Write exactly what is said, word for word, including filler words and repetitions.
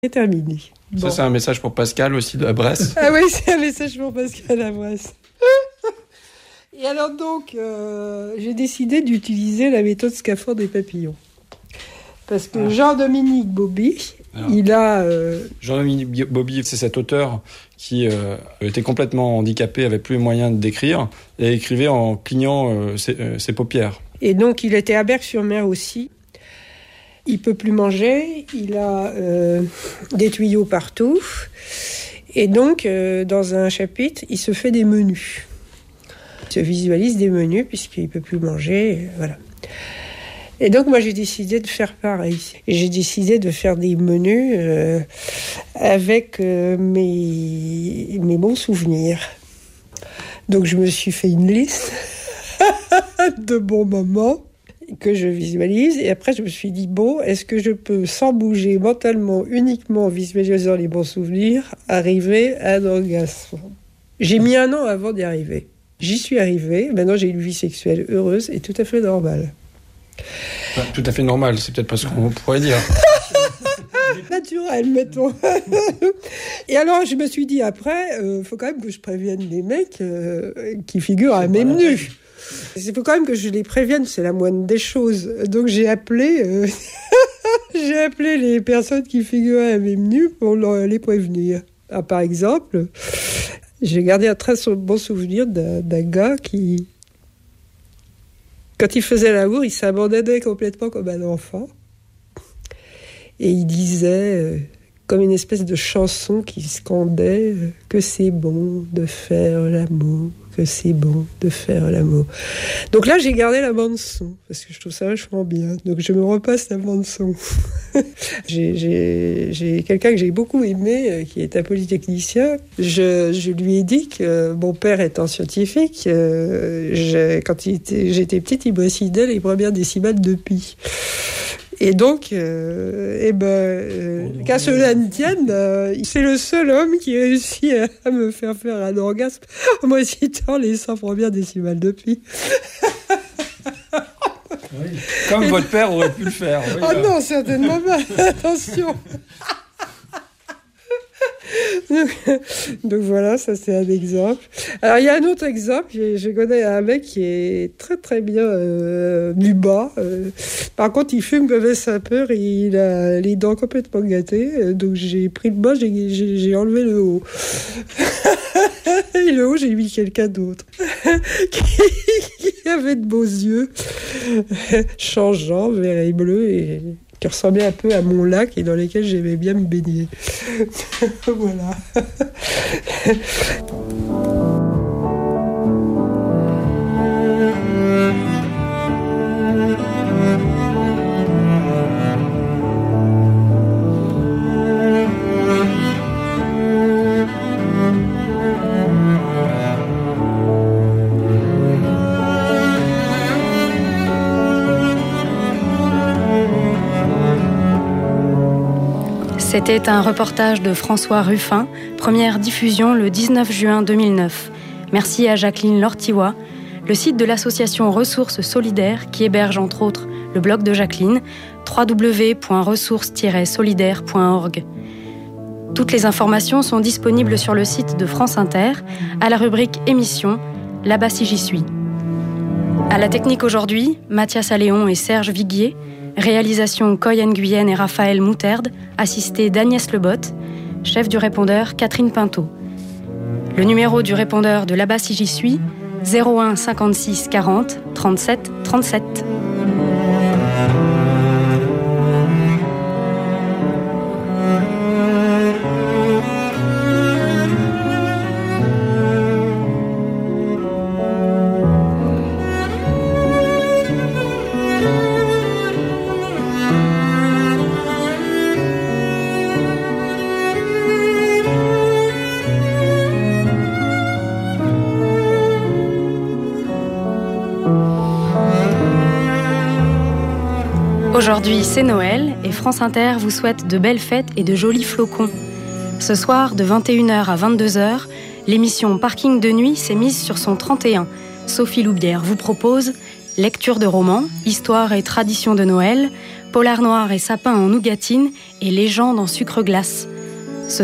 C'est terminé. Bon. Ça, c'est un message pour Pascal aussi de Bresse. Ah oui, c'est un message pour Pascal à Bresse. Et alors donc, euh, j'ai décidé d'utiliser la méthode Scaphandre des papillons. Parce que ah. Jean-Dominique Bauby, alors, il a... Euh... Jean-Dominique Bauby, c'est cet auteur qui euh, était complètement handicapé, avait plus les moyens d'écrire, et écrivait en clignant euh, ses, euh, ses paupières. Et donc, il était à Berck-sur-Mer aussi. Il peut plus manger, il a euh, des tuyaux partout. Et donc, euh, dans un chapitre, il se fait des menus. Il se visualise des menus puisqu'il peut plus manger, voilà. Et donc, moi, j'ai décidé de faire pareil. Et j'ai décidé de faire des menus euh, avec euh, mes, mes bons souvenirs. Donc, je me suis fait une liste de bons moments que je visualise. Et après, je me suis dit, bon, est-ce que je peux, sans bouger mentalement, uniquement en visualisant les bons souvenirs, arriver à un orgasme ? J'ai mis un an avant d'y arriver. J'y suis arrivée. Maintenant, j'ai une vie sexuelle heureuse et tout à fait normale. Enfin, tout à fait normal, c'est peut-être pas ce qu'on pourrait dire. Naturel, mettons. Et alors, je me suis dit, après, il euh, faut quand même que je prévienne les mecs euh, qui figurent c'est à mes menus. Il faut quand même que je les prévienne, c'est la moindre des choses. Donc, j'ai appelé, euh, j'ai appelé les personnes qui figuraient à mes menus pour leur, les prévenir. Alors, par exemple, j'ai gardé un très bon souvenir d'un, d'un gars qui... Quand il faisait l'amour, il s'abandonnait complètement comme un enfant. Et il disait, euh, comme une espèce de chanson qui scandait, euh, que c'est bon de faire l'amour, que c'est bon de faire l'amour. Donc là, j'ai gardé la bande-son, parce que je trouve ça vachement bien. Donc je me repasse la bande-son. j'ai, j'ai, j'ai quelqu'un que j'ai beaucoup aimé, euh, qui est un polytechnicien. Je, je lui ai dit que euh, mon père étant scientifique, euh, j'ai, quand il était, j'étais petite, il me récitait les premières décimales de pi. Et donc, euh, eh ben, euh, oh, qu'à cela ne tienne, euh, c'est le seul homme qui réussit à, à me faire faire un orgasme en me citant les cent premières décimales de pi. Oui. Comme et votre père aurait pu le faire. Oui, oh là. Non, certainement pas. Attention. donc, donc voilà, ça c'est un exemple. Alors il y a un autre exemple, je, je connais un mec qui est très très bien euh, du bas. Euh, par contre, il fume comme un sapeur et il a les dents complètement gâtées. Donc j'ai pris le bas, j'ai, j'ai, j'ai enlevé le haut. Et le haut, j'ai mis quelqu'un d'autre qui, qui avait de beaux yeux, changeants, vert et bleu et qui ressemblait un peu à mon lac et dans lesquels j'aimais bien me baigner. Voilà. C'était un reportage de François Ruffin, première diffusion le dix-neuf juin deux mille neuf. Merci à Jacqueline Lortiwa, le site de l'association Ressources Solidaires qui héberge entre autres le blog de Jacqueline, w w w point ressources tiret solidaire point org. Toutes les informations sont disponibles sur le site de France Inter, à la rubrique émission « Là-bas si j'y suis ». À la technique aujourd'hui, Mathias Alléon et Serge Viguier. Réalisation Coy Nguyen et Raphaël Mouterde, assisté d'Agnès Lebotte, chef du répondeur Catherine Pinto. Le numéro du répondeur de Là-bas si j'y suis, zéro un cinquante-six quarante trente-sept trente-sept. Aujourd'hui, c'est Noël et France Inter vous souhaite de belles fêtes et de jolis flocons. Ce soir, de vingt et une heures à vingt-deux heures, l'émission Parking de nuit s'est mise sur son trente et un. Sophie Loubière vous propose lecture de romans, histoire et tradition de Noël, Polar noir et sapin en nougatine et légende en sucre glace.